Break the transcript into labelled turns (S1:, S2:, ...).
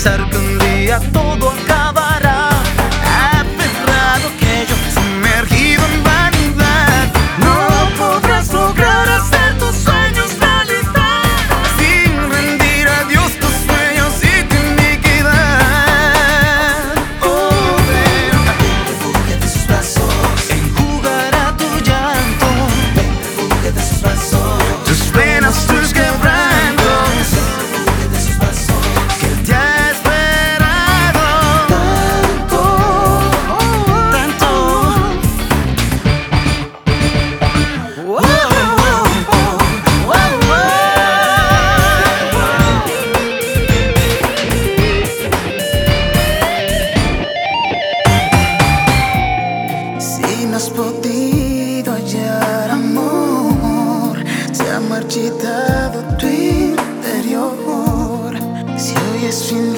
S1: pensar que un día todo acabará. Aferrado que yo, sumergido en vanidad, no podrás lograr hacer tus sueños realidad sin rendir a Dios tus sueños y tu iniquidad. Oh, ven, refúgiate en sus brazos, enjugará tu llanto. Ven, refúgiate en sus brazos, tus penas, tus quebrantos. Refúgiate en sus brazos, que Él te ha esperado tanto, tanto. Wow, wow, wow. Si no has podido hallar amor, se ha marchitado tu interior. Si hoy es fin